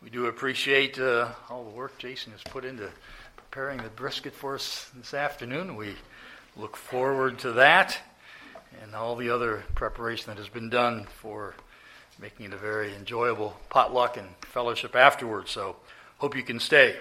We do appreciate all the work Jason has put into preparing the brisket for us this afternoon. We look forward to that and all the other preparation that has been done for making it a very enjoyable potluck and fellowship afterwards. So hope you can stay.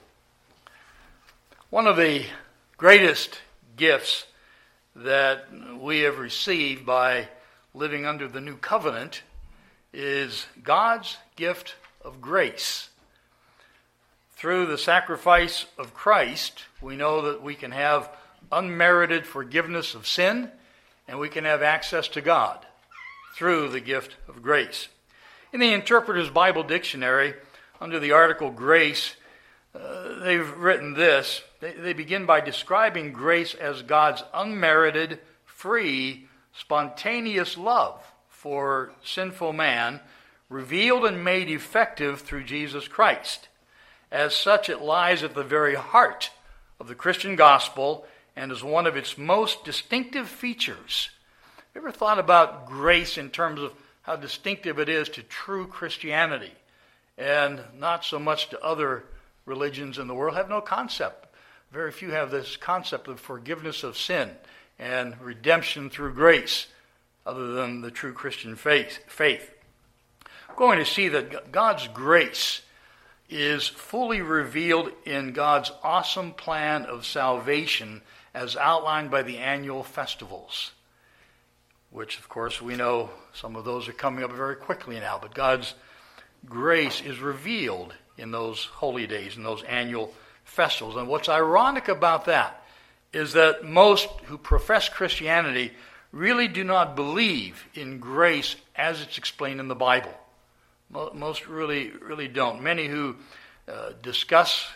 One of the greatest gifts that we have received by living under the new covenant is God's gift of grace. Through the sacrifice of Christ, we know that we can have unmerited forgiveness of sin, and we can have access to God through the gift of grace. In the Interpreter's Bible Dictionary, under the article grace, they've written this. They begin by describing grace as God's unmerited, free, spontaneous love for sinful man, revealed and made effective through Jesus Christ. As such, it lies at the very heart of the Christian gospel and is one of its most distinctive features. Have you ever thought about grace in terms of how distinctive it is to true Christianity and not so much to other religions in the world? Have no concept. Very few have this concept of forgiveness of sin and redemption through grace other than the true Christian faith. We're going to see that God's grace is fully revealed in God's awesome plan of salvation as outlined by the annual festivals, which, of course, we know some of those are coming up very quickly now, but God's grace is revealed in those holy days, in those annual festivals. And what's ironic about that is that most who profess Christianity really do not believe in grace as it's explained in the Bible. Most really don't. Many who discuss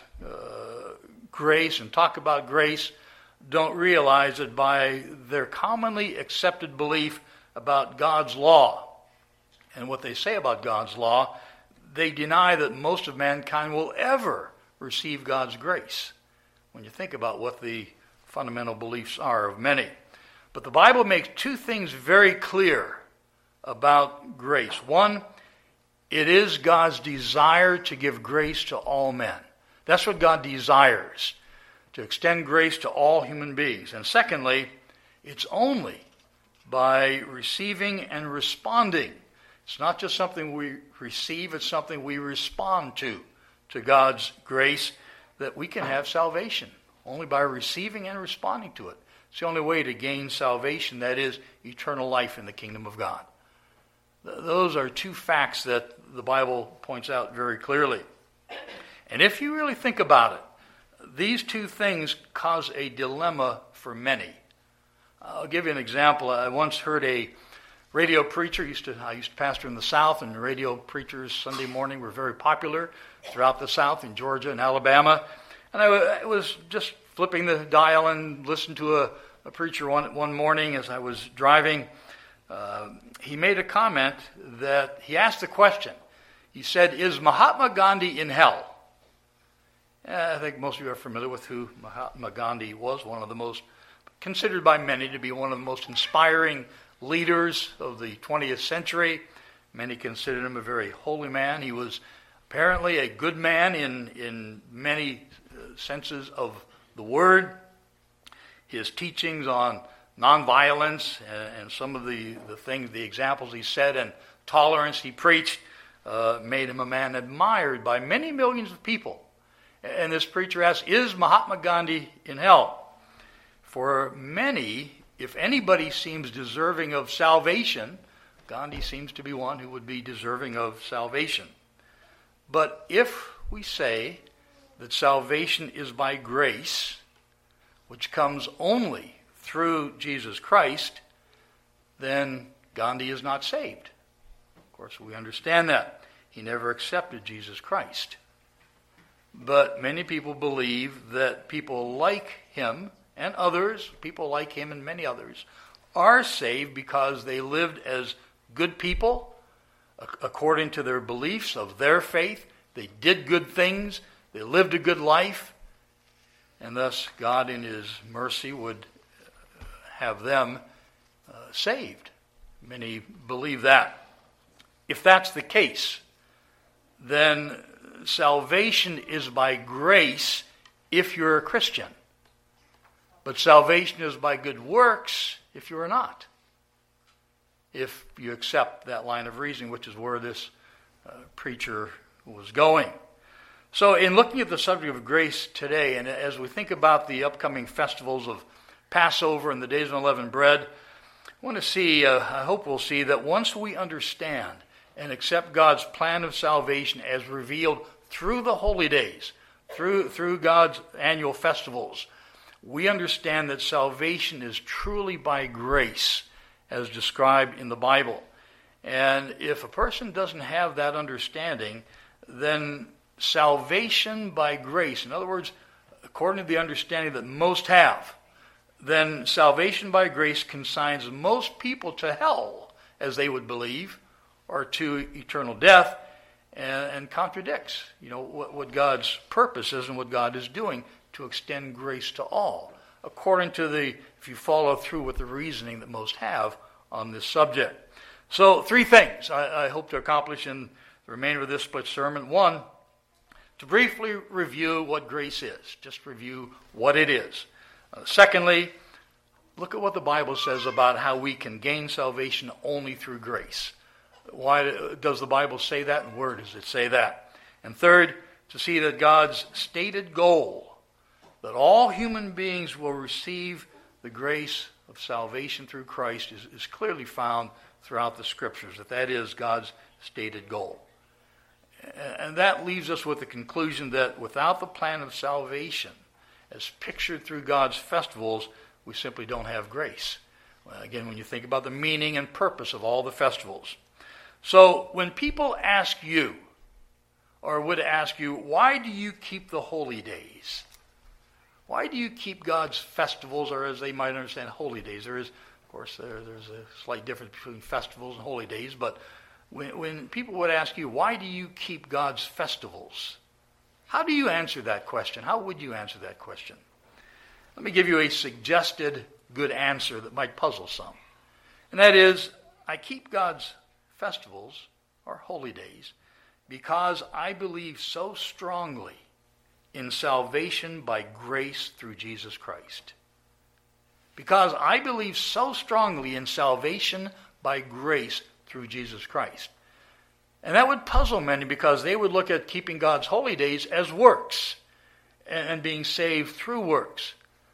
grace and talk about grace don't realize that by their commonly accepted belief about God's law and what they say about God's law, they deny that most of mankind will ever receive God's grace, when you think about what the fundamental beliefs are of many. But the Bible makes two things very clear about grace. One, it is God's desire to give grace to all men. That's what God desires, to extend grace to all human beings. And secondly, it's only by receiving and responding. It's not just something we receive, it's something we respond to God's grace, that we can have salvation. Only by receiving and responding to it. It's the only way to gain salvation, that is, eternal life in the kingdom of God. Those are two facts that the Bible points out very clearly. And if you really think about it, these two things cause a dilemma for many. I'll give you an example. I once heard a radio preacher. I used to pastor in the South, and radio preachers Sunday morning were very popular throughout the South, in Georgia and Alabama. And I was just flipping the dial and listened to a preacher one morning as I was driving. He made a comment that he asked the question. He said, "Is Mahatma Gandhi in hell?" I think most of you are familiar with who Mahatma Gandhi was, considered by many to be one of the most inspiring leaders of the 20th century. Many considered him a very holy man. He was apparently a good man in many senses of the word. His teachings on nonviolence and some of the things, the examples he said, and tolerance he preached made him a man admired by many millions of people. And this preacher asked, "Is Mahatma Gandhi in hell?" For many, if anybody seems deserving of salvation, Gandhi seems to be one who would be deserving of salvation. But if we say that salvation is by grace, which comes only through Jesus Christ, then Gandhi is not saved. Of course, we understand that. He never accepted Jesus Christ. But many people believe that people like him and others, people like him and many others, are saved because they lived as good people according to their beliefs of their faith. They did good things. They lived a good life. And thus God in his mercy would have them saved. Many believe that. If that's the case, then salvation is by grace if you're a Christian. But salvation is by good works if you are not. If you accept that line of reasoning, which is where this preacher was going. So in looking at the subject of grace today, and as we think about the upcoming festivals of Passover and the days of unleavened bread, I want to see, I hope we'll see that once we understand and accept God's plan of salvation as revealed through the holy days, through God's annual festivals, we understand that salvation is truly by grace, as described in the Bible. And if a person doesn't have that understanding, then salvation by grace, in other words, according to the understanding that most have, then salvation by grace consigns most people to hell, as they would believe, or to eternal death, and contradicts, what God's purpose is and what God is doing to extend grace to all, according to if you follow through with the reasoning that most have on this subject. So 3 things I hope to accomplish in the remainder of this split sermon. 1, to briefly review what grace is. Just review what it is. Secondly, look at what the Bible says about how we can gain salvation only through grace. Why does the Bible say that, and where does it say that? And third, to see that God's stated goal, that all human beings will receive the grace of salvation through Christ, is clearly found throughout the Scriptures, that is God's stated goal. And that leaves us with the conclusion that without the plan of salvation, as pictured through God's festivals, we simply don't have grace. Again, when you think about the meaning and purpose of all the festivals. So when people ask you, or would ask you, why do you keep the holy days? Why do you keep God's festivals, or as they might understand, holy days? There is, of course, there's a slight difference between festivals and holy days, but when people would ask you, why do you keep God's festivals? How do you answer that question? How would you answer that question? Let me give you a suggested good answer that might puzzle some. And that is, I keep God's festivals, or holy days, because I believe so strongly in salvation by grace through Jesus Christ. Because I believe so strongly in salvation by grace through Jesus Christ. And that would puzzle many, because they would look at keeping God's holy days as works and being saved through works.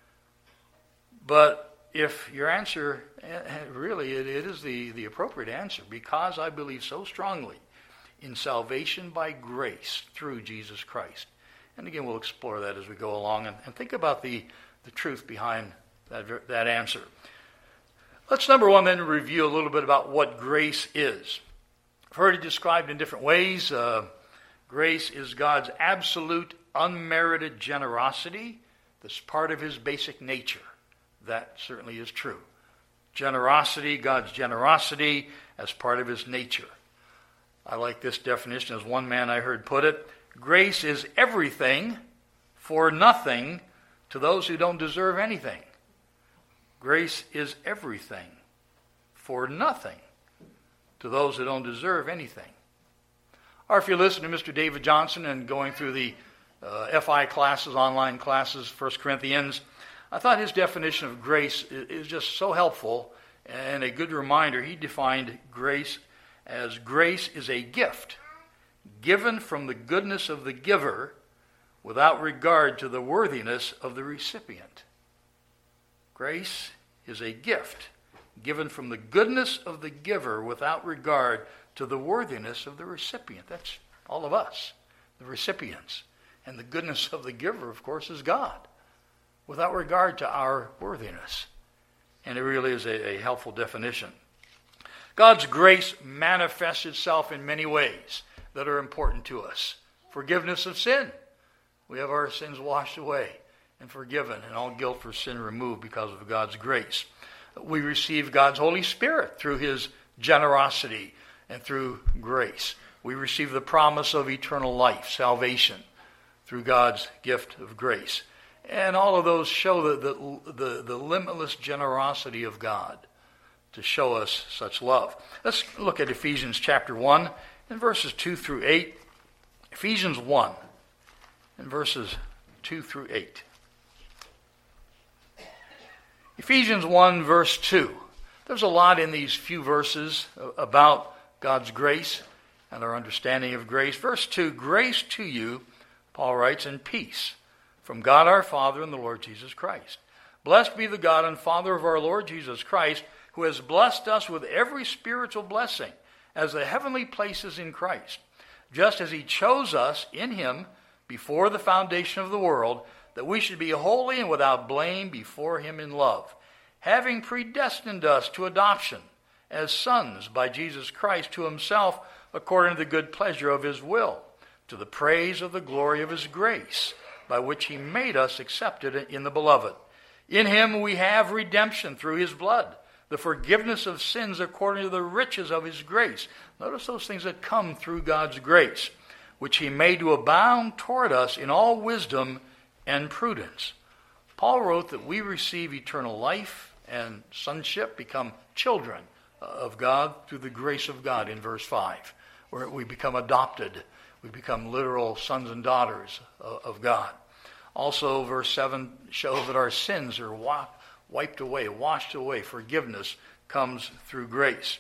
But if your answer, really it is the appropriate answer, because I believe so strongly in salvation by grace through Jesus Christ. And again, we'll explore that as we go along and think about the truth behind that answer. Let's, number 1, then review a little bit about what grace is. I've heard it described in different ways. Grace is God's absolute, unmerited generosity that's part of his basic nature. That certainly is true. Generosity, God's generosity as part of his nature. I like this definition, as one man I heard put it. Grace is everything for nothing to those who don't deserve anything. Grace is everything for nothing to those who don't deserve anything. Or if you listen to Mr. David Johnson and going through the FI classes, online classes, 1 Corinthians, I thought his definition of grace is just so helpful and a good reminder. He defined grace as grace is a gift given from the goodness of the giver without regard to the worthiness of the recipient. Grace is a gift given from the goodness of the giver without regard to the worthiness of the recipient. That's all of us, the recipients. And the goodness of the giver, of course, is God, without regard to our worthiness. And it really is a helpful definition. God's grace manifests itself in many ways that are important to us. Forgiveness of sin. We have our sins washed away and forgiven, and all guilt for sin removed because of God's grace. We receive God's Holy Spirit through his generosity and through grace. We receive the promise of eternal life, salvation, through God's gift of grace. And all of those show the limitless generosity of God to show us such love. Let's look at Ephesians chapter 1 and verses 2 through 8. Ephesians 1, in verses 2 through 8. Ephesians 1, verse 2. There's a lot in these few verses about God's grace and our understanding of grace. Verse 2, grace to you, Paul writes, and peace from God our Father and the Lord Jesus Christ. Blessed be the God and Father of our Lord Jesus Christ, who has blessed us with every spiritual blessing as the heavenly places in Christ, just as he chose us in him before the foundation of the world, that we should be holy and without blame before him in love, having predestined us to adoption as sons by Jesus Christ to himself, according to the good pleasure of his will, to the praise of the glory of his grace, by which he made us accepted in the beloved. In him we have redemption through his blood, the forgiveness of sins according to the riches of his grace. Notice those things that come through God's grace, which he made to abound toward us in all wisdom and prudence. Paul wrote that we receive eternal life and sonship, become children of God through the grace of God in verse 5, where we become adopted. We become literal sons and daughters of God. Also, verse 7 shows that our sins are wiped away, washed away. Forgiveness comes through grace.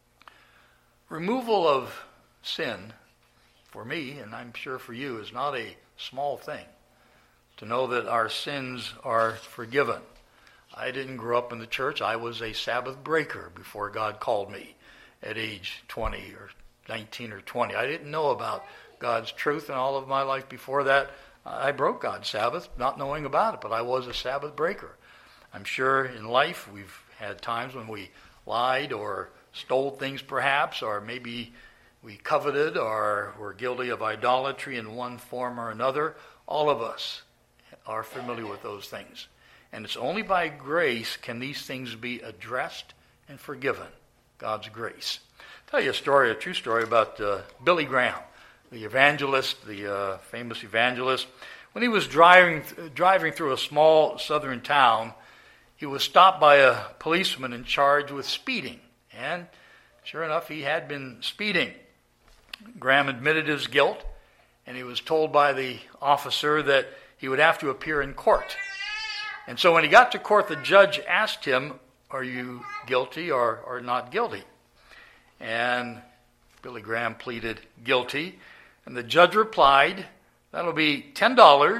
Removal of sin, for me, and I'm sure for you, is not a small thing. To know that our sins are forgiven. I didn't grow up in the church. I was a Sabbath breaker before God called me at age 20 or 19 or 20. I didn't know about God's truth, and all of my life before that, I broke God's Sabbath, not knowing about it, but I was a Sabbath breaker. I'm sure in life we've had times when we lied or stole things perhaps, or maybe we coveted or were guilty of idolatry in one form or another. All of us are familiar with those things. And it's only by grace can these things be addressed and forgiven. God's grace. I'll tell you a story, a true story about Billy Graham, the evangelist, the famous evangelist. When he was driving through a small southern town, he was stopped by a policeman and charged with speeding. And sure enough, he had been speeding. Graham admitted his guilt, and he was told by the officer that he would have to appear in court. And so when he got to court, the judge asked him, are you guilty or not guilty? And Billy Graham pleaded guilty. And the judge replied, that'll be $10,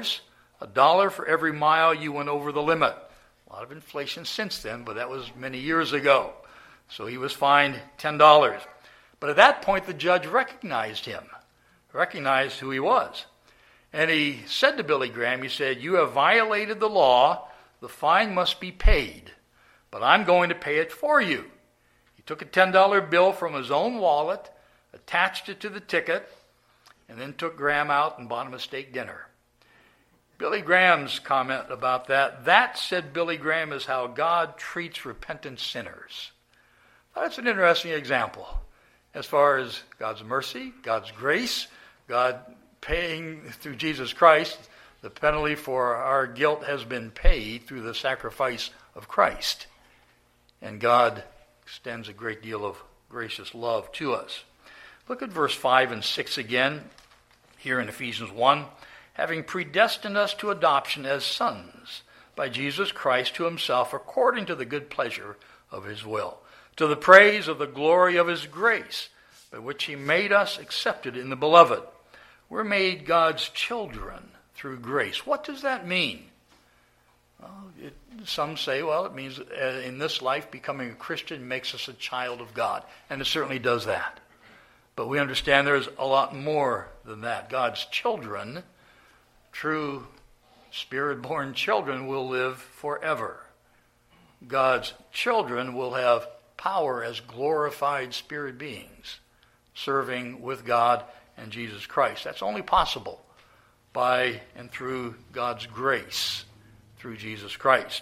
$1 for every mile you went over the limit. A lot of inflation since then, but that was many years ago. So he was fined $10. But at that point, the judge recognized him, recognized who he was. And he said to Billy Graham, he said, you have violated the law. The fine must be paid, but I'm going to pay it for you. He took a $10 bill from his own wallet, attached it to the ticket, and then took Graham out and bought him a steak dinner. Billy Graham's comment about that, said Billy Graham, is how God treats repentant sinners. That's an interesting example as far as God's mercy, God's grace, God paying through Jesus Christ. The penalty for our guilt has been paid through the sacrifice of Christ. And God extends a great deal of gracious love to us. Look at verse 5 and 6 again, here in Ephesians 1. Having predestined us to adoption as sons by Jesus Christ to himself, according to the good pleasure of his will, to the praise of the glory of his grace, by which he made us accepted in the beloved. We're made God's children through grace. What does that mean? Well, some say, well, it means in this life becoming a Christian makes us a child of God. And it certainly does that. But we understand there's a lot more than that. God's children, true spirit-born children, will live forever. God's children will have power as glorified spirit beings, serving with God and Jesus Christ. That's only possible by and through God's grace, through Jesus Christ.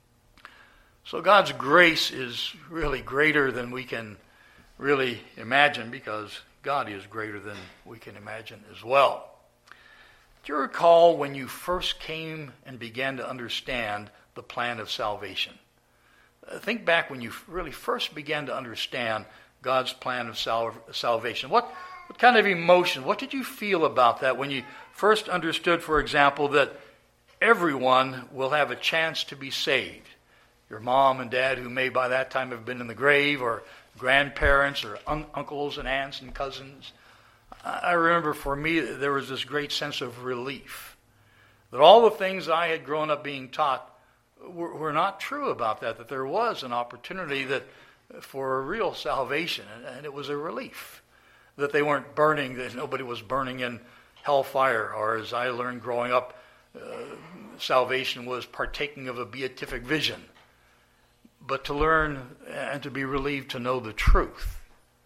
So God's grace is really greater than we can really imagine, because God is greater than we can imagine as well. Do you recall when you first came and began to understand the plan of salvation? Think back when you really first began to understand God's plan of salvation. What What kind of emotion, what did you feel about that when you first understood, for example, that everyone will have a chance to be saved? Your mom and dad, who may by that time have been in the grave, or grandparents, or uncles and aunts and cousins. I remember for me, there was this great sense of relief that all the things I had grown up being taught were not true about that there was an opportunity that for a real salvation, and it was a relief that they weren't burning, that nobody was burning in hellfire, or as I learned growing up, salvation was partaking of a beatific vision. But to learn and to be relieved to know the truth.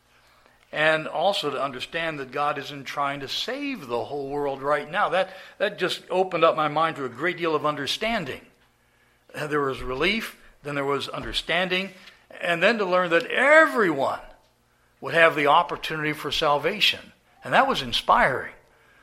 And also to understand that God isn't trying to save the whole world right now. That just opened up my mind to a great deal of understanding. There was relief, then there was understanding, and then to learn that everyone would have the opportunity for salvation. And that was inspiring.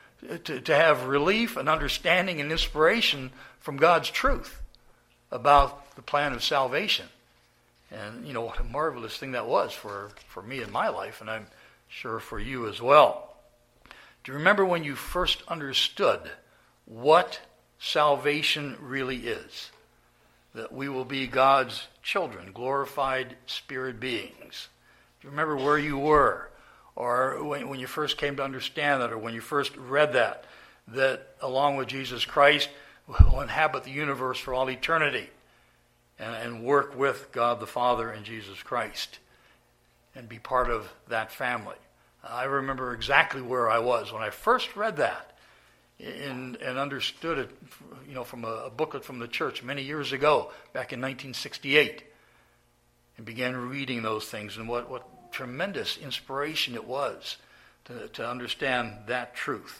To have relief and understanding and inspiration from God's truth about the plan of salvation. And, what a marvelous thing that was for me in my life, and I'm sure for you as well. Do you remember when you first understood what salvation really is? That we will be God's children, glorified spirit beings. Do you remember where you were? Or when you first came to understand that, or when you first read that along with Jesus Christ, will inhabit the universe for all eternity and work with God the Father and Jesus Christ and be part of that family. I remember exactly where I was when I first read that and understood it, from a booklet from the church many years ago, back in 1968, and began reading those things, and what tremendous inspiration it was to understand that truth.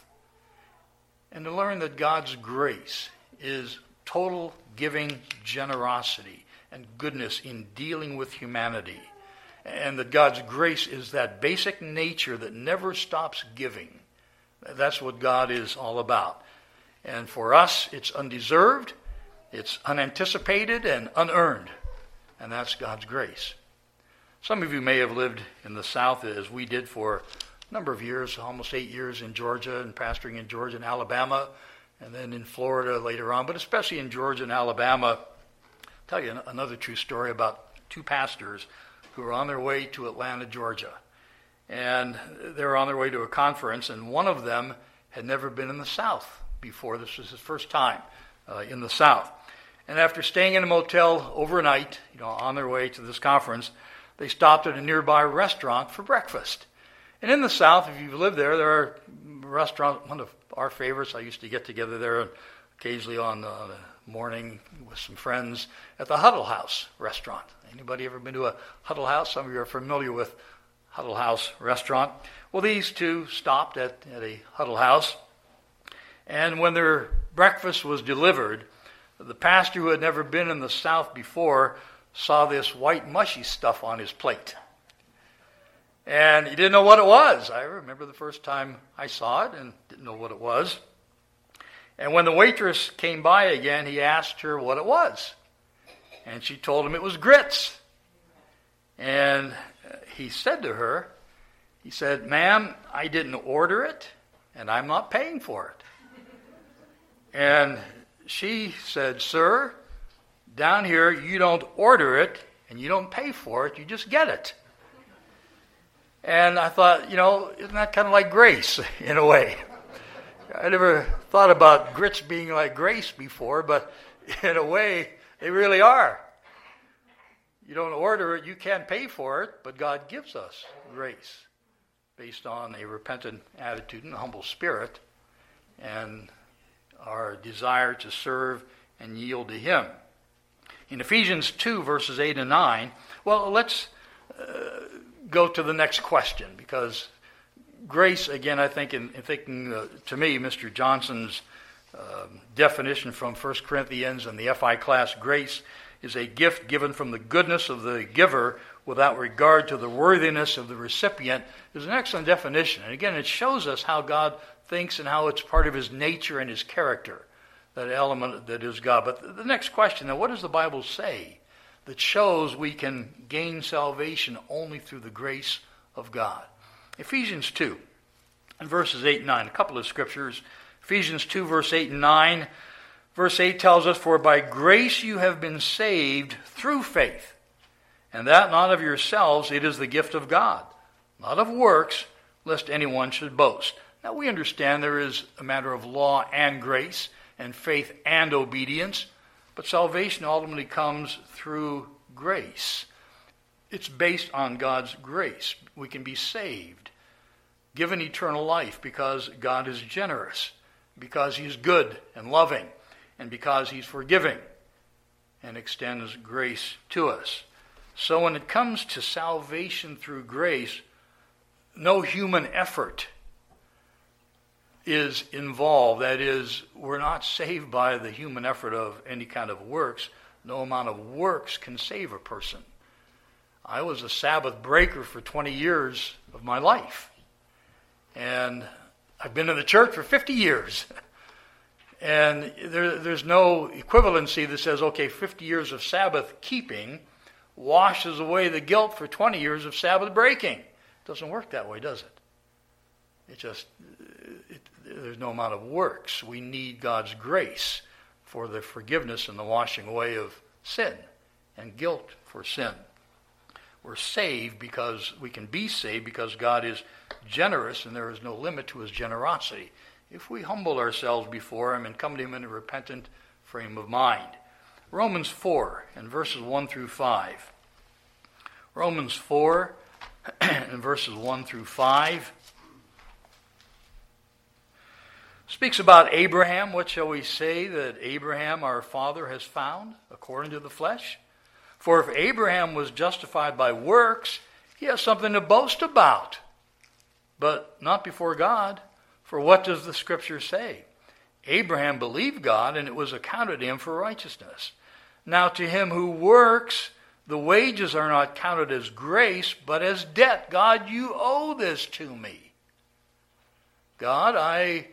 And to learn that God's grace is total giving generosity and goodness in dealing with humanity. And that God's grace is that basic nature that never stops giving. That's what God is all about. And for us, it's undeserved, it's unanticipated, and unearned. And that's God's grace. Some of you may have lived in the South, as we did for a number of years, almost 8 years in Georgia, and pastoring in Georgia and Alabama, and then in Florida later on, but especially in Georgia and Alabama. I'll tell you another true story about two pastors who were on their way to Atlanta, Georgia. And they were on their way to a conference, and one of them had never been in the South before. This was his first time in the South. And after staying in a motel overnight, on their way to this conference, they stopped at a nearby restaurant for breakfast. And in the South, if you've lived there are restaurants, one of our favorites. I used to get together there occasionally on the morning with some friends at the Huddle House restaurant. Anybody ever been to a Huddle House? Some of you are familiar with Huddle House restaurant. Well, these two stopped at a Huddle House, and when their breakfast was delivered, the pastor, who had never been in the South before, saw this white mushy stuff on his plate. And he didn't know what it was. I remember the first time I saw it and didn't know what it was. And when the waitress came by again, he asked her what it was. And she told him it was grits. And he said to her, he said, "Ma'am, I didn't order it, and I'm not paying for it." And she said, "Sir, down here you don't order it, and you don't pay for it, you just get it." And I thought, isn't that kind of like grace in a way? I never thought about grits being like grace before, but in a way, they really are. You don't order it, you can't pay for it, but God gives us grace based on a repentant attitude and a humble spirit and our desire to serve and yield to Him. In Ephesians 2, verses 8 and 9, well, let's go to the next question, because grace, again, I think, in thinking, to me, Mr. Johnson's definition from 1 Corinthians and the FI class, grace is a gift given from the goodness of the giver without regard to the worthiness of the recipient, is an excellent definition. And again, it shows us how God thinks and how it's part of His nature and His character, that element that is God. But the next question, now, what does the Bible say that shows we can gain salvation only through the grace of God? Ephesians 2. in verses 8 and 9. A couple of scriptures. Ephesians 2, verse 8 and 9. Verse 8 tells us, "For by grace you have been saved through faith, and that not of yourselves, it is the gift of God, not of works, lest anyone should boast." Now we understand there is a matter of law and grace, and faith and obedience, but salvation ultimately comes through grace. It's based on God's grace. We can be saved, given eternal life because God is generous, because He's good and loving, and because He's forgiving and extends grace to us. So when it comes to salvation through grace, no human effort is involved. That is, we're not saved by the human effort of any kind of works. No amount of works can save a person. I was a Sabbath breaker for 20 years of my life. And I've been in the church for 50 years. And there's no equivalency that says, okay, 50 years of Sabbath keeping washes away the guilt for 20 years of Sabbath breaking. It doesn't work that way, does it? There's no amount of works. We need God's grace for the forgiveness and the washing away of sin and guilt for sin. We're saved because we can be saved because God is generous and there is no limit to His generosity if we humble ourselves before Him and come to Him in a repentant frame of mind. Romans 4 and verses 1 through 5. Romans 4 and verses 1 through 5 speaks about Abraham. What shall we say that Abraham our father has found according to the flesh? For if Abraham was justified by works, he has something to boast about, but not before God. For what does the Scripture say? Abraham believed God, and it was accounted to him for righteousness. Now to him who works, the wages are not counted as grace, but as debt. God, you owe this to me. God, I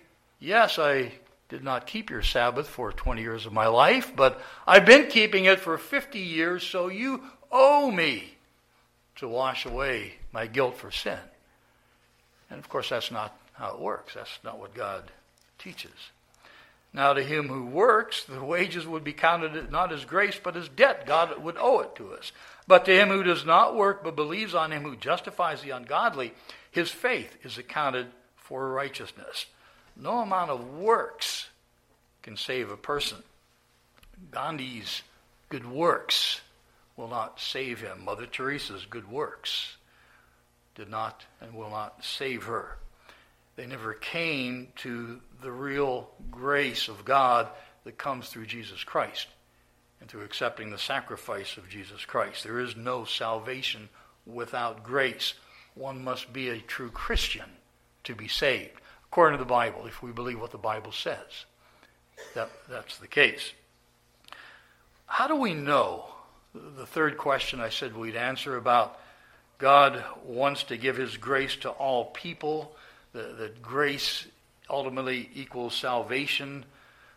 did not keep your Sabbath for 20 years of my life, but I've been keeping it for 50 years, so you owe me to wash away my guilt for sin. And of course, that's not how it works. That's not what God teaches. Now to him who works, the wages would be counted not as grace, but as debt. God would owe it to us. But to him who does not work, but believes on him who justifies the ungodly, his faith is accounted for righteousness. No amount of works can save a person. Gandhi's good works will not save him. Mother Teresa's good works did not and will not save her. They never came to the real grace of God that comes through Jesus Christ and through accepting the sacrifice of Jesus Christ. There is no salvation without grace. One must be a true Christian to be saved, according to the Bible, if we believe what the Bible says. That's the case. How do we know? The third question I said we'd answer about God wants to give His grace to all people. That grace ultimately equals salvation,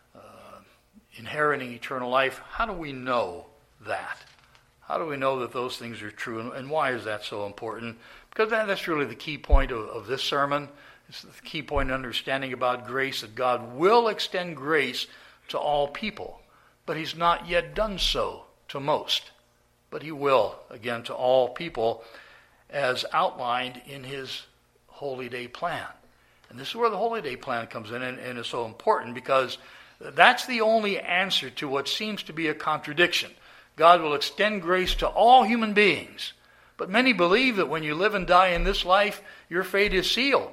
inheriting eternal life. How do we know that? How do we know that those things are true? And why is that so important? Because that's really the key point of this sermon. It's the key point in understanding about grace, that God will extend grace to all people. But He's not yet done so to most. But He will, again, to all people, as outlined in His Holy Day plan. And this is where the Holy Day plan comes in and is so important, because that's the only answer to what seems to be a contradiction. God will extend grace to all human beings. But many believe that when you live and die in this life, your fate is sealed.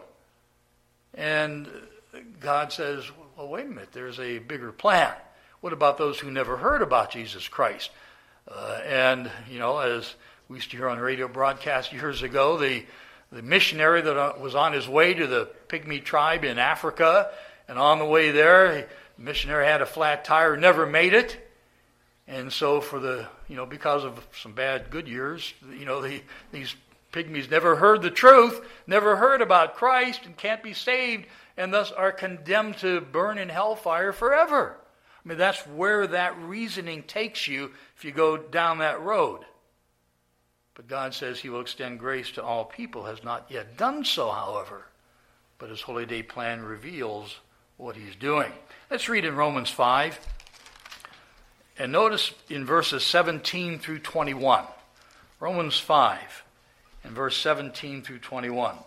And God says, well, wait a minute, there's a bigger plan. What about those who never heard about Jesus Christ? And as we used to hear on radio broadcast years ago, the missionary that was on his way to the Pygmy tribe in Africa, and on the way there, the missionary had a flat tire, never made it. And so because of some bad good years, these Pygmies never heard the truth, never heard about Christ, and can't be saved, and thus are condemned to burn in hellfire forever. I mean, that's where that reasoning takes you if you go down that road. But God says He will extend grace to all people, has not yet done so, however. but his holy day plan reveals what he's doing. Let's read in Romans 5. And notice in verses 17 through 21. Romans 5 and verse 17 through 21.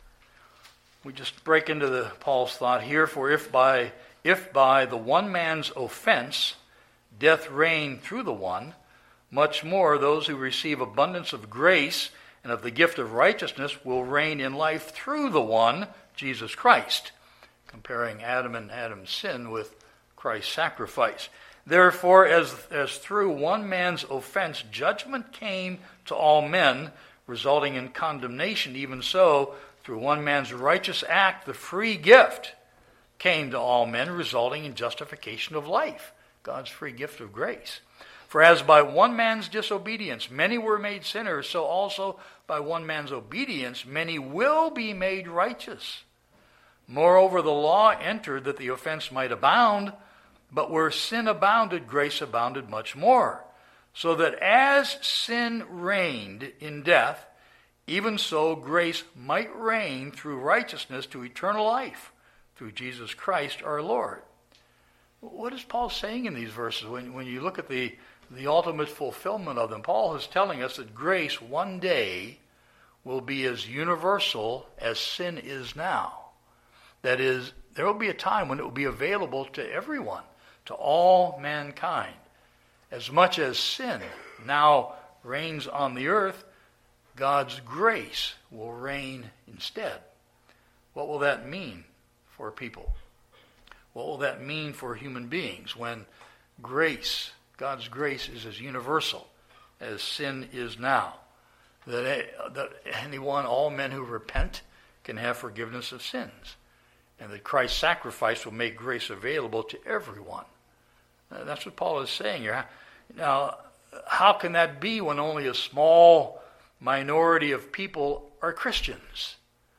We just break into Paul's thought here. For if by the one man's offense death reigned through the one, much more those who receive abundance of grace and of the gift of righteousness will reign in life through the one, Jesus Christ. Comparing Adam and Adam's sin with Christ's sacrifice. Therefore, as through one man's offense judgment came to all men, resulting in condemnation, even so, through one man's righteous act, the free gift came to all men, resulting in justification of life. God's free gift of grace. For as by one man's disobedience many were made sinners, so also by one man's obedience many will be made righteous. Moreover, the law entered that the offense might abound, but where sin abounded, grace abounded much more. So that as sin reigned in death, even so grace might reign through righteousness to eternal life, through Jesus Christ our Lord. What is Paul saying in these verses? When you look at the ultimate fulfillment of them, Paul is telling us that grace one day will be as universal as sin is now. That is, there will be a time when it will be available to everyone, to all mankind. As much as sin now reigns on the earth, God's grace will reign instead. What will that mean for people? What will that mean for human beings when grace, God's grace, is as universal as sin is now? That anyone, all men who repent, can have forgiveness of sins. And that Christ's sacrifice will make grace available to everyone. That's what Paul is saying here. Now, how can that be when only a small minority of people are Christians?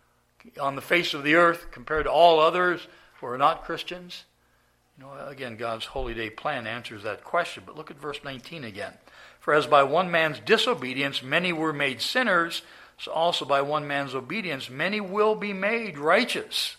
On the face of the earth, compared to all others who are not Christians? Again, God's holy day plan answers that question. But look at verse 19 again. For as by one man's disobedience many were made sinners, so also by one man's obedience many will be made righteous.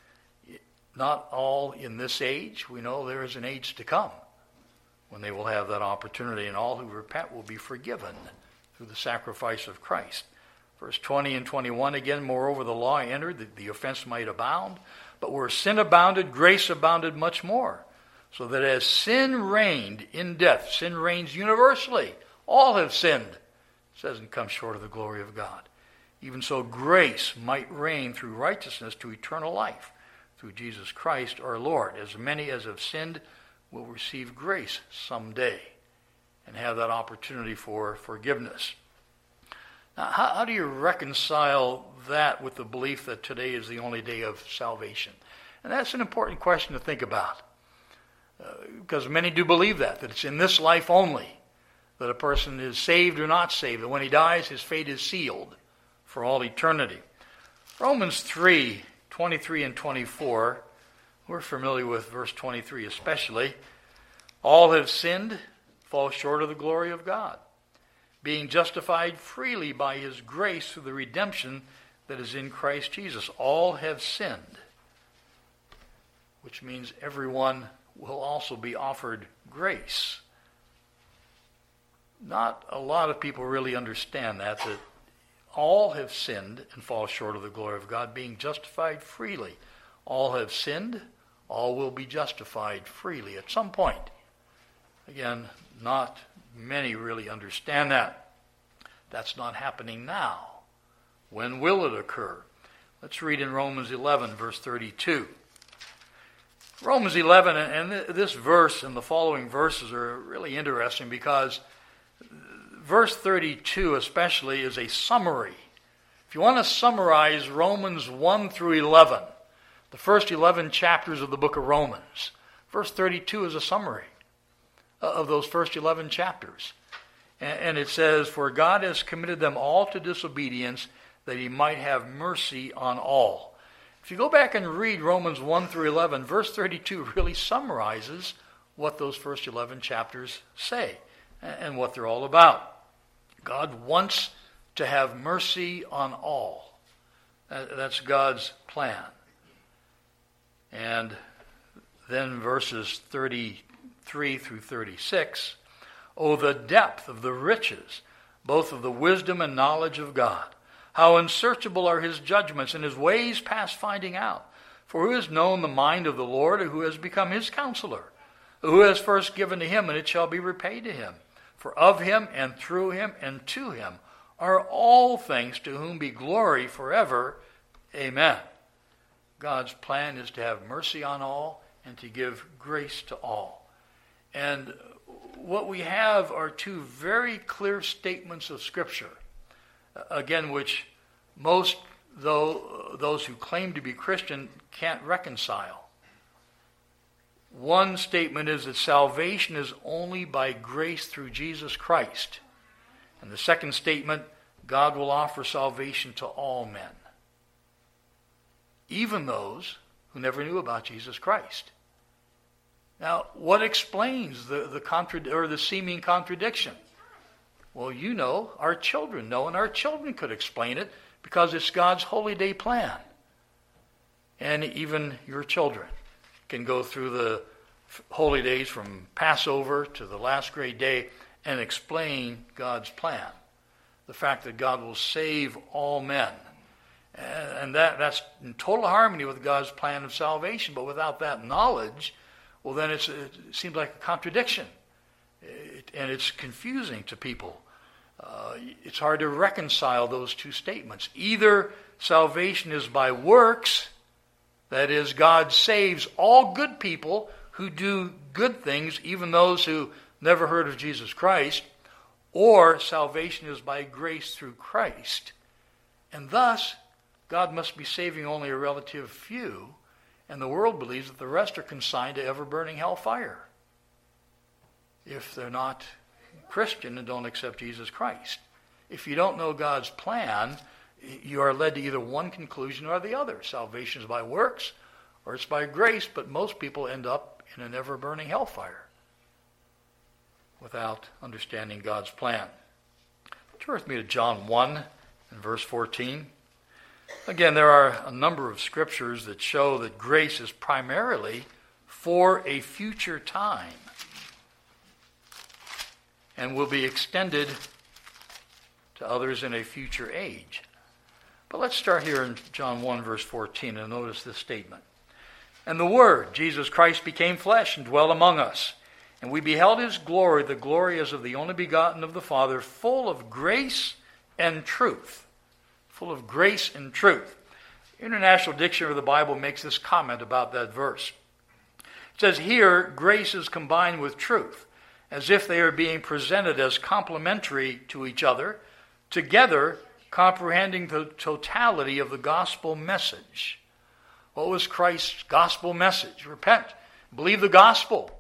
Not all in this age. We know there is an age to come when they will have that opportunity, and all who repent will be forgiven through the sacrifice of Christ. Verse 20 and 21 again, moreover the law entered that the offense might abound, but where sin abounded, grace abounded much more. So that as sin reigned in death, sin reigns universally. All have sinned. It says, and come short of the glory of God. Even so grace might reign through righteousness to eternal life, through Jesus Christ our Lord. As many as have sinned will receive grace someday and have that opportunity for forgiveness. Now, how do you reconcile that with the belief that today is the only day of salvation? And that's an important question to think about. Because many do believe that it's in this life only that a person is saved or not saved. And when he dies, his fate is sealed for all eternity. Romans 3, 23 and 24, we're familiar with verse 23 especially. All have sinned, fall short of the glory of God, being justified freely by his grace through the redemption that is in Christ Jesus. All have sinned, which means everyone will also be offered grace. Not a lot of people really understand that all have sinned and fall short of the glory of God, being justified freely. All have sinned, all will be justified freely at some point. Again, not many really understand that. That's not happening now. When will it occur? Let's read in Romans 11, verse 32. Romans 11, and this verse and the following verses are really interesting because verse 32 especially is a summary. If you want to summarize Romans 1 through 11, the first 11 chapters of the book of Romans, verse 32 is a summary of those first 11 chapters. And it says, for God has committed them all to disobedience, that he might have mercy on all. If you go back and read Romans 1 through 11, verse 32 really summarizes what those first 11 chapters say and what they're all about. God wants to have mercy on all. That's God's plan. And then verses 33 through 36, "Oh, the depth of the riches, both of the wisdom and knowledge of God. How unsearchable are his judgments and his ways past finding out. For who has known the mind of the Lord, or who has become his counselor? Who has first given to him, and it shall be repaid to him? For of him, and through him, and to him are all things, to whom be glory forever. Amen." God's plan is to have mercy on all and to give grace to all. And what we have are two very clear statements of Scripture, again, which most, those who claim to be Christian can't reconcile. One statement is that salvation is only by grace through Jesus Christ. And the second statement, God will offer salvation to all men, even those who never knew about Jesus Christ. Now, what explains the seeming contradiction? Well, you know, our children know, and our children could explain it because it's God's holy day plan. And even your children can go through the holy days from Passover to the last great day and explain God's plan. The fact that God will save all men. And that's in total harmony with God's plan of salvation. But without that knowledge, well, then it seems like a contradiction. And it's confusing to people. It's hard to reconcile those two statements. Either salvation is by works, that is, God saves all good people who do good things, even those who never heard of Jesus Christ, or salvation is by grace through Christ. And thus, God must be saving only a relative few, and the world believes that the rest are consigned to ever-burning hellfire if they're not Christian and don't accept Jesus Christ. If you don't know God's plan, you are led to either one conclusion or the other. Salvation is by works or it's by grace, but most people end up in an ever-burning hellfire without understanding God's plan. Turn with me to John 1 and verse 14. Again, there are a number of scriptures that show that grace is primarily for a future time and will be extended to others in a future age. But let's start here in John 1, verse 14, and notice this statement. "And the Word, Jesus Christ, became flesh and dwelt among us. And we beheld his glory, the glory as of the only begotten of the Father, full of grace and truth." Full of grace and truth. International Dictionary of the Bible makes this comment about that verse. It says here, grace is combined with truth, as if they are being presented as complementary to each other, together comprehending the totality of the gospel message. What was Christ's gospel message? Repent. Believe the gospel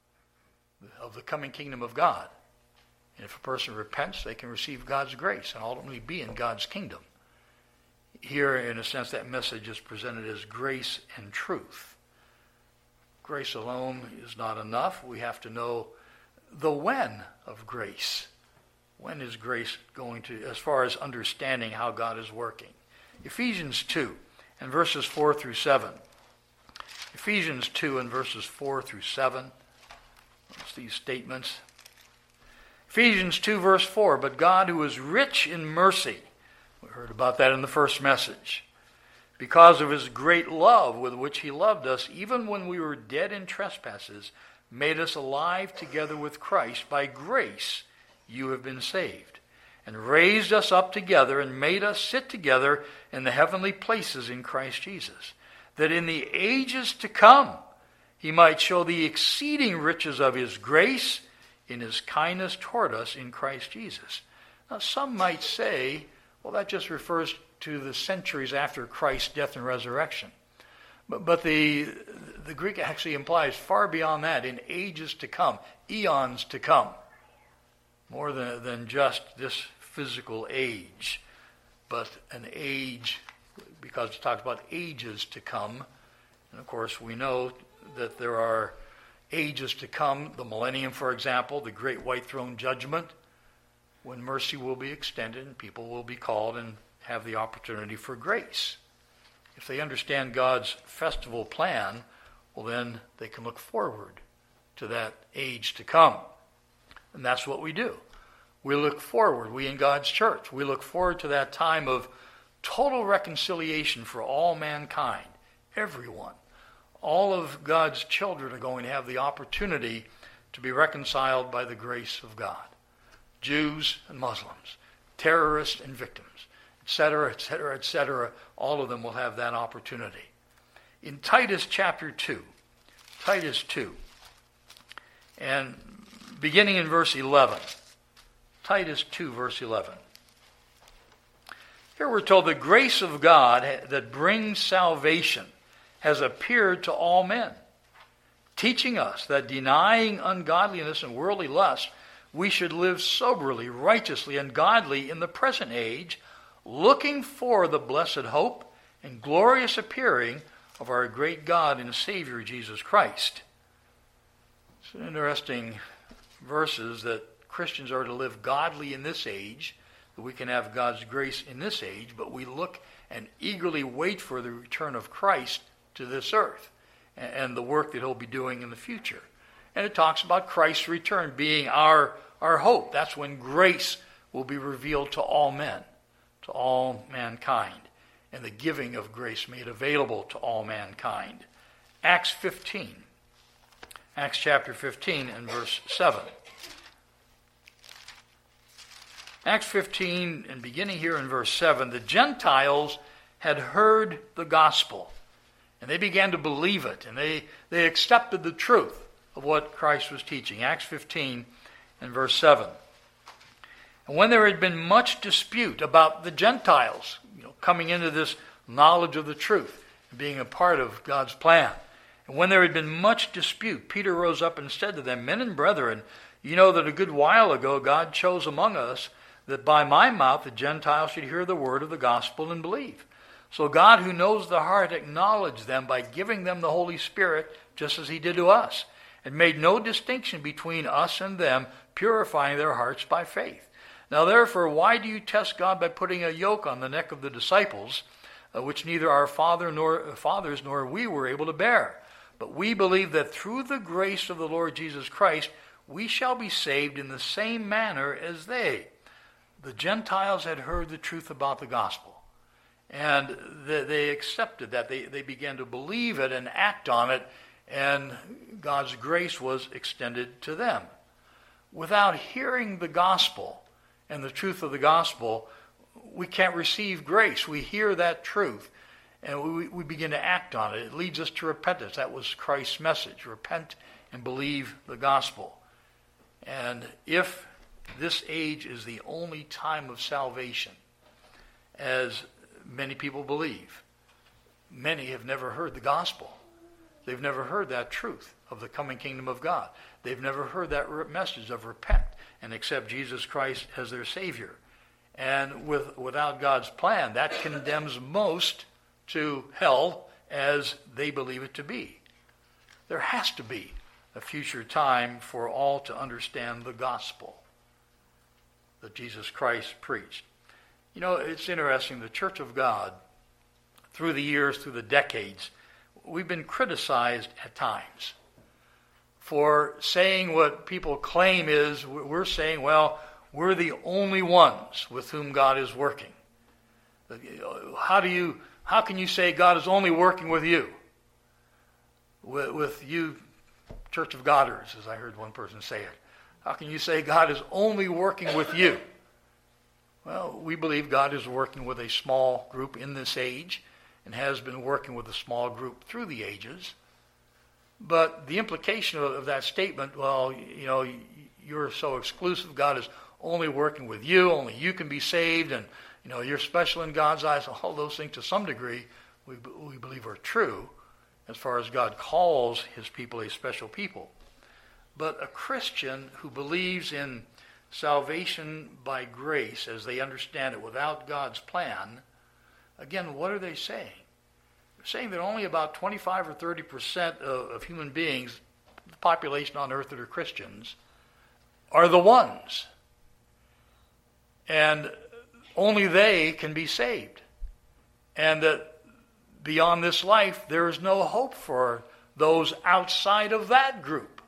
of the coming kingdom of God. And if a person repents, they can receive God's grace and ultimately be in God's kingdom. Here, in a sense, that message is presented as grace and truth. Grace alone is not enough. We have to know the when of grace. When is grace going to, as far as understanding how God is working? Ephesians 2 and verses 4 through 7. Ephesians 2 and verses 4 through 7. Notice these statements. Ephesians 2 verse 4, "But God, who is rich in mercy," we heard about that in the first message, "because of his great love with which he loved us, even when we were dead in trespasses, made us alive together with Christ. By grace you have been saved, and raised us up together and made us sit together in the heavenly places in Christ Jesus, that in the ages to come he might show the exceeding riches of his grace in his kindness toward us in Christ Jesus." Now some might say, well, that just refers to the centuries after Christ's death and resurrection. But the Greek actually implies far beyond that, in ages to come, eons to come. More than just this physical age, but an age, because it talks about ages to come. And of course, we know that there are ages to come, the millennium, for example, the great white throne judgment, when mercy will be extended and people will be called and have the opportunity for grace if they understand God's festival plan, well, then they can look forward to that age to come. And that's what we do. We look forward, we in God's church, we look forward to that time of total reconciliation for all mankind, everyone. All of God's children are going to have the opportunity to be reconciled by the grace of God. Jews and Muslims, terrorists and victims, etc., etc., etc., all of them will have that opportunity. In Titus chapter 2, Titus 2, and beginning in verse 11, Titus 2, verse 11. Here we're told the grace of God that brings salvation has appeared to all men, teaching us that denying ungodliness and worldly lust, we should live soberly, righteously, and godly in the present age, looking for the blessed hope and glorious appearing of our great God and Savior, Jesus Christ. It's an interesting verses that Christians are to live godly in this age, that we can have God's grace in this age, but we look and eagerly wait for the return of Christ to this earth and the work that he'll be doing in the future. And it talks about Christ's return being our hope. That's when grace will be revealed to all men, to all mankind, and the giving of grace made available to all mankind. Acts 15. Acts chapter 15 and verse 7. Acts 15, and beginning here in verse 7, the Gentiles had heard the gospel, and they began to believe it, and they accepted the truth of what Christ was teaching. Acts 15 and verse 7. And when there had been much dispute about the Gentiles, coming into this knowledge of the truth, and being a part of God's plan, and when there had been much dispute, Peter rose up and said to them, Men and brethren, you know that a good while ago God chose among us that by my mouth the Gentiles should hear the word of the gospel and believe. So God, who knows the heart, acknowledged them by giving them the Holy Spirit, just as he did to us, and made no distinction between us and them, purifying their hearts by faith. Now therefore, why do you test God by putting a yoke on the neck of the disciples, which neither our fathers nor we were able to bear? But we believe that through the grace of the Lord Jesus Christ, we shall be saved in the same manner as they. The Gentiles had heard the truth about the gospel, and they accepted that. They began to believe it and act on it, and God's grace was extended to them. Without hearing the gospel and the truth of the gospel, we can't receive grace. We hear that truth, and we begin to act on it. It leads us to repentance. That was Christ's message. Repent and believe the gospel. And if this age is the only time of salvation, as many people believe, many have never heard the gospel. They've never heard that truth of the coming kingdom of God. They've never heard that message of repent and accept Jesus Christ as their Savior. And without God's plan, that condemns most to hell as they believe it to be. There has to be a future time for all to understand the gospel that Jesus Christ preached. It's interesting, the Church of God, through the years, through the decades, we've been criticized at times for saying what people claim is, we're saying, well, we're the only ones with whom God is working. How can you say God is only working with you? With you, Church of Godders, as I heard one person say it. How can you say God is only working with you? Well, we believe God is working with a small group in this age and has been working with a small group through the ages. But the implication of that statement, well, you're so exclusive, God is only working with you, only you can be saved, and you're special in God's eyes. All those things to some degree we believe are true as far as God calls his people a special people. But a Christian who believes in salvation by grace as they understand it without God's plan, again, what are they saying? They're saying that only about 25 or 30% of human beings, the population on earth that are Christians, are the ones. And only they can be saved. And that beyond this life, there is no hope for those outside of that group.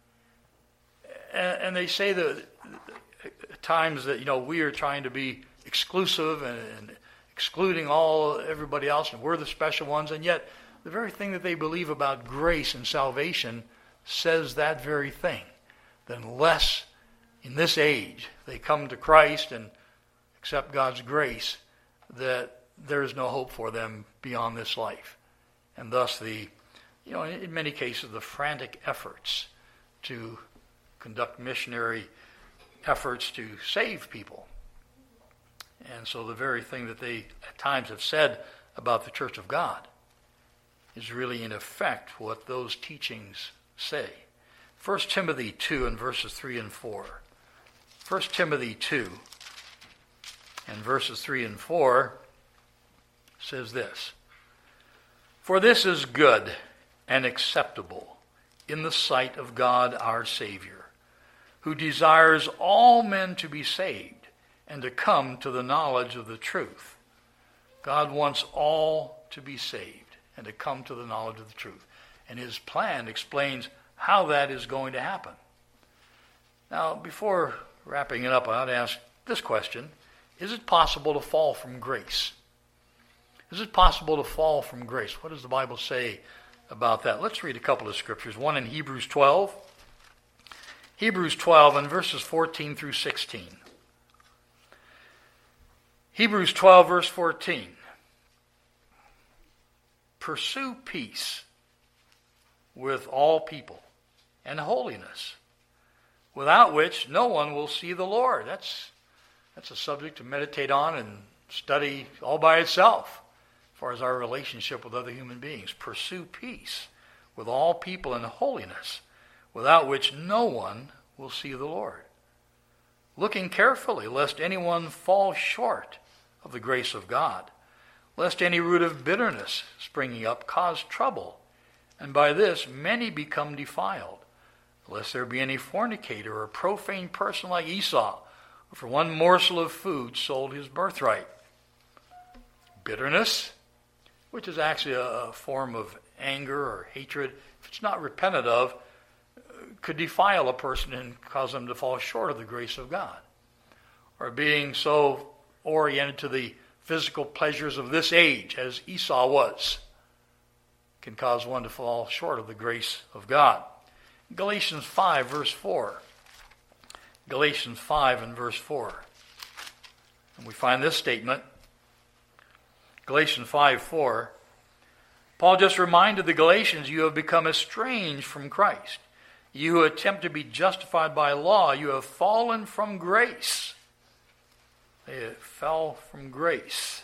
And they say that at times that, we are trying to be exclusive and excluding everybody else, and we're the special ones, and yet the very thing that they believe about grace and salvation says that very thing. That unless in this age they come to Christ and accept God's grace, that there is no hope for them beyond this life. And thus in many cases, the frantic efforts to conduct missionary efforts to save people. And so the very thing that they at times have said about the Church of God is really in effect what those teachings say. 1 Timothy 2 and verses 3 and 4. 1 Timothy 2 and verses 3 and 4 says this: "For this is good and acceptable in the sight of God our Savior, who desires all men to be saved and to come to the knowledge of the truth." God wants all to be saved and to come to the knowledge of the truth. And his plan explains how that is going to happen. Now, before wrapping it up, I ought to ask this question: is it possible to fall from grace? Is it possible to fall from grace? What does the Bible say about that? Let's read a couple of scriptures. One in Hebrews 12. Hebrews 12 and verses 14 through 16. Hebrews 12 verse 14. "Pursue peace with all people and holiness, without which no one will see the Lord." That's a subject to meditate on and study all by itself as far as our relationship with other human beings. Pursue peace with all people and holiness, without which no one will see the Lord. Looking carefully, lest anyone fall short of the grace of God, lest any root of bitterness springing up cause trouble, and by this many become defiled, lest there be any fornicator or profane person like Esau, who for one morsel of food sold his birthright. Bitterness, which is actually a form of anger or hatred, if it's not repented of, could defile a person and cause them to fall short of the grace of God. Or being so oriented to the physical pleasures of this age, as Esau was, can cause one to fall short of the grace of God. Galatians 5, verse 4. Galatians 5 and verse 4. And we find this statement. Galatians 5:4. Paul just reminded the Galatians, "You have become estranged from Christ. You who attempt to be justified by law, you have fallen from grace." They fell from grace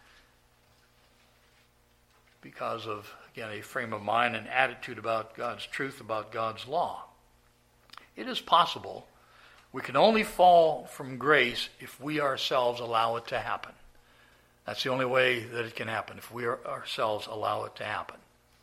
because of, again, a frame of mind and attitude about God's truth, about God's law. It is possible. We can only fall from grace if we ourselves allow it to happen. That's the only way that it can happen, if we ourselves allow it to happen.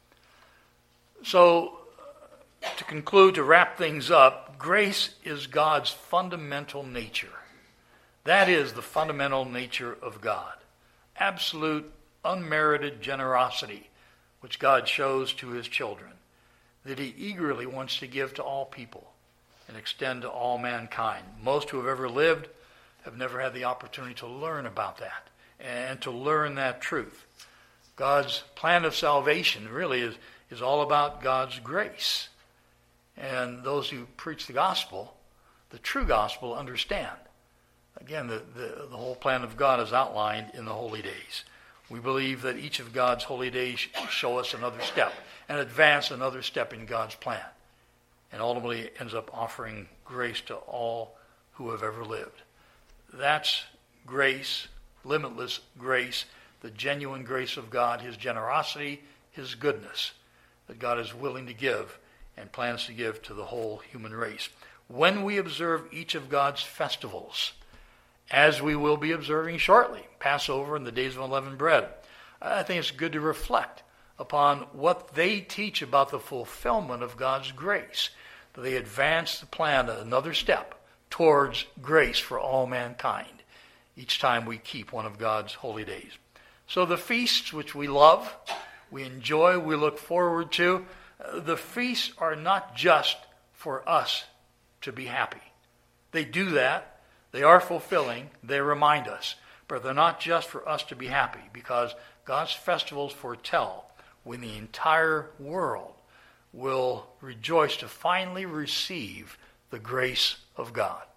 So, to conclude, to wrap things up, grace is God's fundamental nature. That is the fundamental nature of God. Absolute, unmerited generosity, which God shows to his children, that he eagerly wants to give to all people and extend to all mankind. Most who have ever lived have never had the opportunity to learn about that and to learn that truth. God's plan of salvation really is all about God's grace. And those who preach the gospel, the true gospel, understand. Again, the whole plan of God is outlined in the holy days. We believe that each of God's holy days show us another step and advance another step in God's plan, and ultimately ends up offering grace to all who have ever lived. That's grace, limitless grace, the genuine grace of God, his generosity, his goodness, that God is willing to give and plans to give to the whole human race. When we observe each of God's festivals, as we will be observing shortly, Passover and the days of unleavened bread, I think it's good to reflect upon what they teach about the fulfillment of God's grace. That they advance the plan another step towards grace for all mankind each time we keep one of God's holy days. So the feasts which we love, we enjoy, we look forward to, the feasts are not just for us to be happy. They do that. They are fulfilling. They remind us. But they're not just for us to be happy, because God's festivals foretell when the entire world will rejoice to finally receive the grace of God.